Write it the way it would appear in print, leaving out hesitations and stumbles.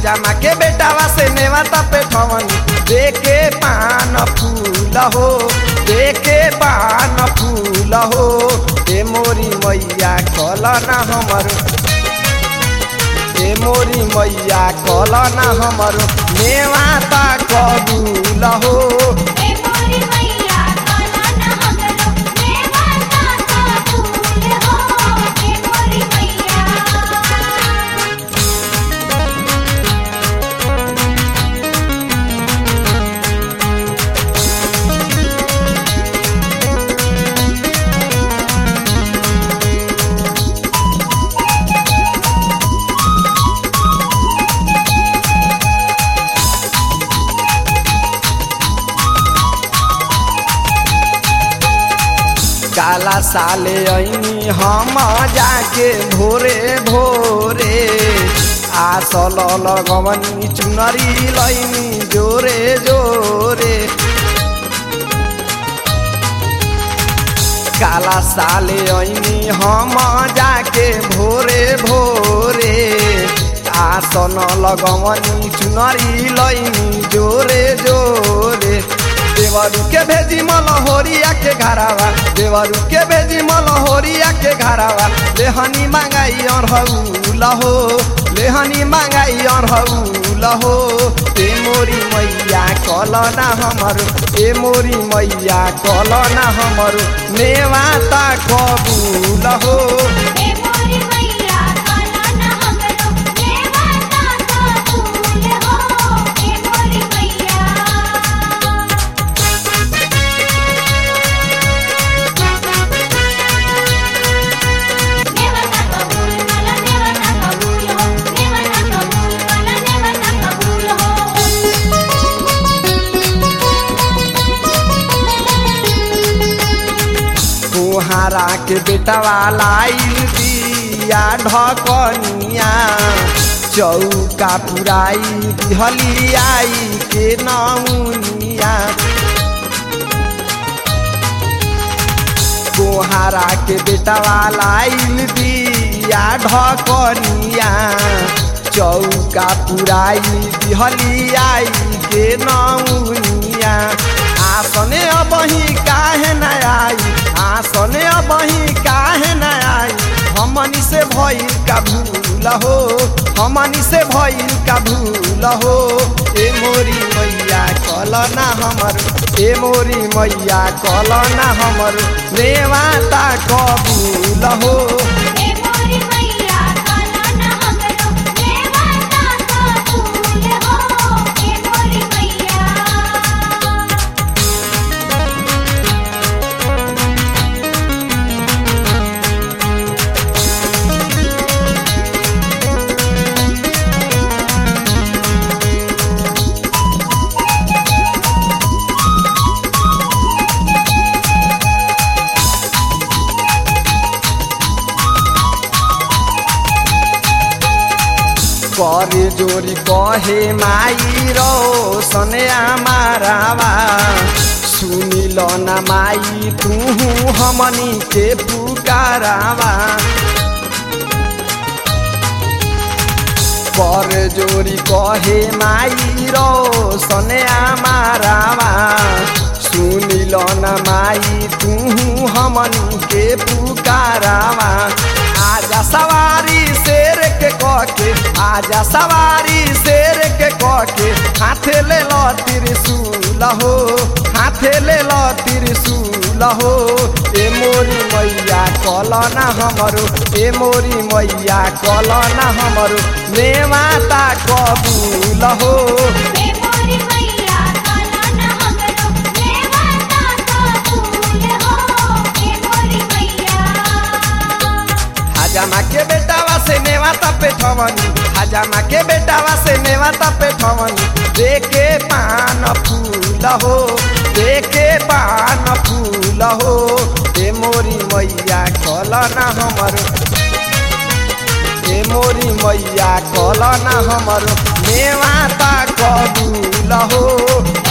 हजामा के बेटावा से नेवाता पे ठवनी देके पान फूल हो, देके पान फूल हो। ए मोरी मैया कलना हमरो, ए मोरी मैया कलना हमरो नेवाता कबूल हो। काला साले ऐनी हम जाके भोरे भोरे आसल लगवनी चुनरी लैनी जोरे जोरे। काला साले ऐनी हम जाके भोरे भोरे आसन लगवनी चुनरी लैनी जोरे जोरे। देवरू के भेजी मलहोरिया के घरावा, देवरू के भेजी मलहोरिया के घरावा। लेहनी मांगाई अरहुल हो, लेहनी मांगाई अरहुल हो। ए मोरी मैया कलना हमरो, ए मोरी मैया कलना हमरो नेवाता कबूल हो। कुहारा के बेटवा लाइल दिया ढकनिया, चौका पुराई दिहली आई के नौनिया। कुहारा के बेटवा लाइल दिया ढकनिया, चौका पुराई दिहली आई के नौनिया। आसने अबही काहे न आई, आसने अबही काहे न आई। हमनी से भइल का भूल हो, हमनी से भइल का भूल हो। ए मोरी मैया कलना हमरो, ए मोरी मैया कलना हमरो नेवाता कबूल हो। करे जोरी कहे माई रोशन आमारावा, सुनिल ना माई तू हमनी के पुकारावा। करे जोरी कहे माई रोशन आमारावा, सुनिल ना माई तू हमनी के पुकारावा। आजा सवारी शेर के कके, आजा सवारी शेर के कके। हाथे ले लो त्रिशूल हो, हाथे ले लो त्रिशूल हो। ए मोरी मैया कलना हमरो, ए मोरी मैया कलना हमरो नेवाता कबूल हो। हजामा के बेटावा से नेवाता पे ठवनी, हजामा के बेटावा से नेवाता पे ठवनी देके पान फूल हो, देके पान फूल हो। ए मोरी मैया कलना हमरो, ए मोरी मैया कलना हमरो नेवाता कबूल हो।